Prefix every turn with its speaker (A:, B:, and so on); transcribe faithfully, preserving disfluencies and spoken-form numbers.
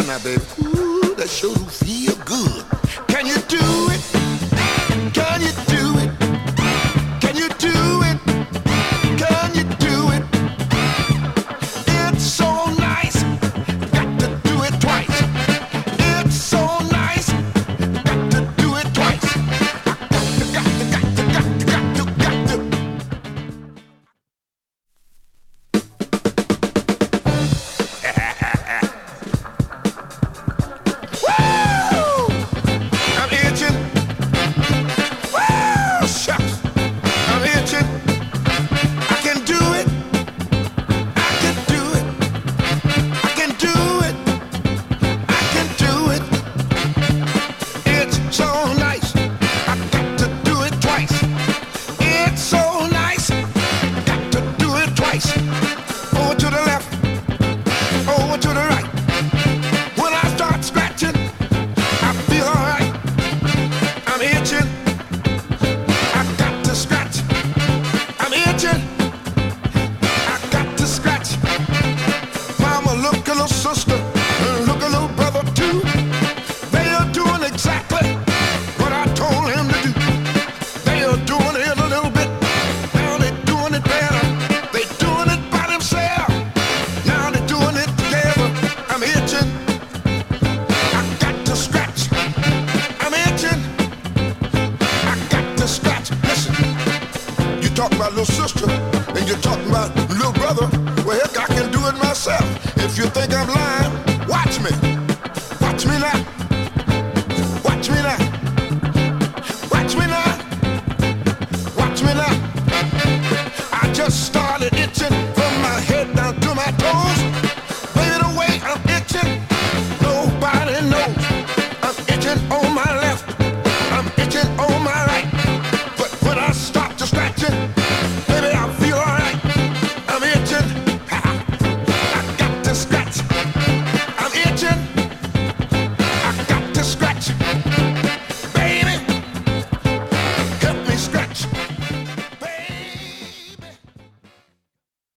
A: now, baby. Ooh, that sure do feel good. Can you do it? Can you do it? Can you do it? Can you do it? It's so nice. Got to do it twice. It's so nice. Got to do it twice. Got to, got to, got to, got to, got to, got to. Talking about little sister, and you're talking about little brother. Well, heck, I can do it myself. If you think I'm lying, watch me.